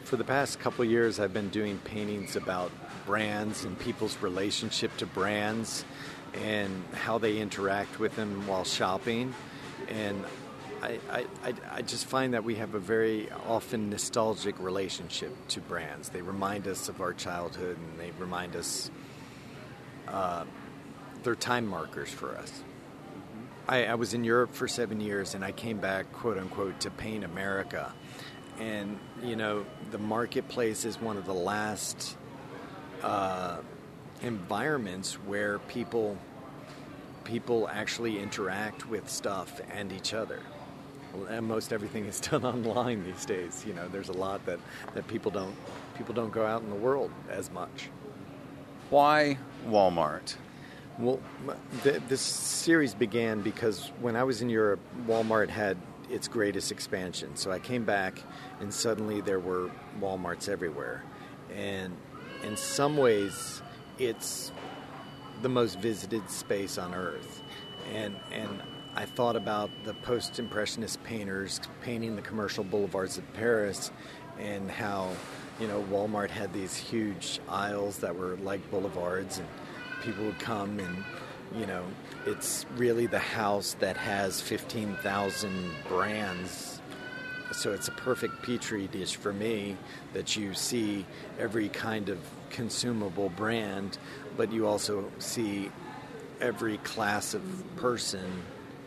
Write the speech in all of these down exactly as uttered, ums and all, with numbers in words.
for the past couple of years, I've been doing paintings about brands and people's relationship to brands and how they interact with them while shopping. And I, I, I I just find that we have a very often nostalgic relationship to brands. They remind us of our childhood, and they remind us uh, they're time markers for us. I, I was in Europe for seven years, and I came back, quote unquote, to paint America. And, you know, the marketplace is one of the last uh, environments where people people actually interact with stuff and each other. And most everything is done online these days. You know, there's a lot that, that people don't people don't go out in the world as much. Why Walmart? Well, th- this series began because when I was in Europe, Walmart had its greatest expansion. So I came back, and suddenly there were Walmarts everywhere. And in some ways, it's the most visited space on Earth. And and I thought about the post-impressionist painters painting the commercial boulevards of Paris, and how, you know, Walmart had these huge aisles that were like boulevards, and people would come, and, you know, it's really the house that has fifteen thousand brands. So it's a perfect petri dish for me, that you see every kind of consumable brand, but you also see every class of person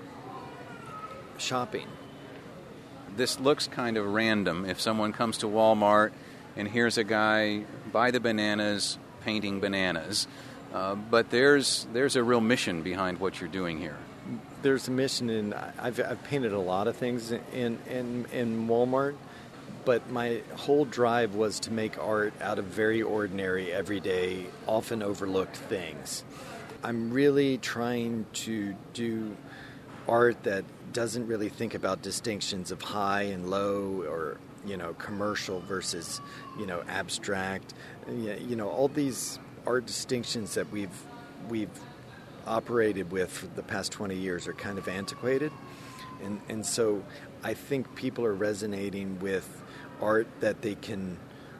shopping. This looks kind of random. If someone comes to Walmart and here's a guy by the bananas painting bananas, uh, but there's there's a real mission behind what you're doing here. There's a mission, and I've I've painted a lot of things in in in Walmart, but my whole drive was to make art out of very ordinary, everyday, often overlooked things. I'm really trying to do art that doesn't really think about distinctions of high and low, or, you know, commercial versus, you know, abstract. You know, all these art distinctions that we've we've operated with for the past twenty years are kind of antiquated. And and so I think people are resonating with art that they can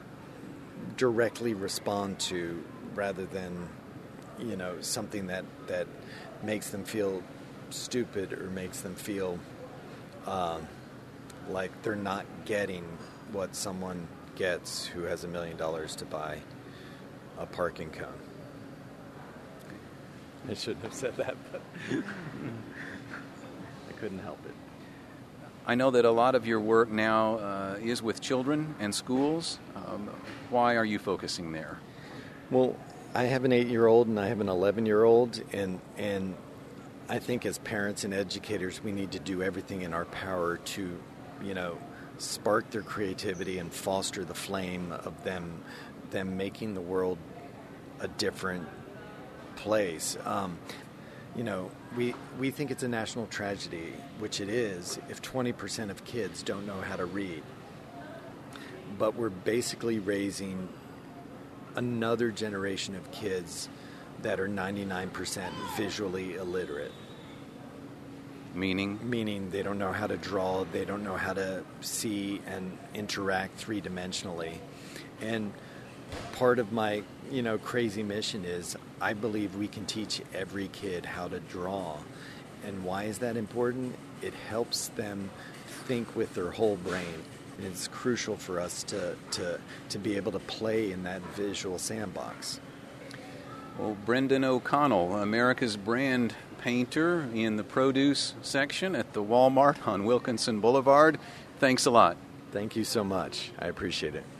directly respond to, rather than, you know, something that, that makes them feel stupid or makes them feel uh, like they're not getting what someone gets who has a million dollars to buy a parking cone. I shouldn't have said that, but I couldn't help it. I know that a lot of your work now uh, is with children and schools. Um, why are you focusing there? Well, I have an eight-year-old and I have an eleven-year-old, and and I think as parents and educators, we need to do everything in our power to, you know, spark their creativity and foster the flame of them, them making the world a different place. Um, you know, we we think it's a national tragedy, which it is, if twenty percent of kids don't know how to read. But we're basically raising another generation of kids that are ninety-nine percent visually illiterate. Meaning? Meaning they don't know how to draw, they don't know how to see and interact three-dimensionally. And part of my, you know, crazy mission is I believe we can teach every kid how to draw. And why is that important? It helps them think with their whole brain. And it's crucial for us to, to, to be able to play in that visual sandbox. Well, Brendan O'Connell, America's brand painter in the produce section at the Walmart on Wilkinson Boulevard. Thanks a lot. Thank you so much. I appreciate it.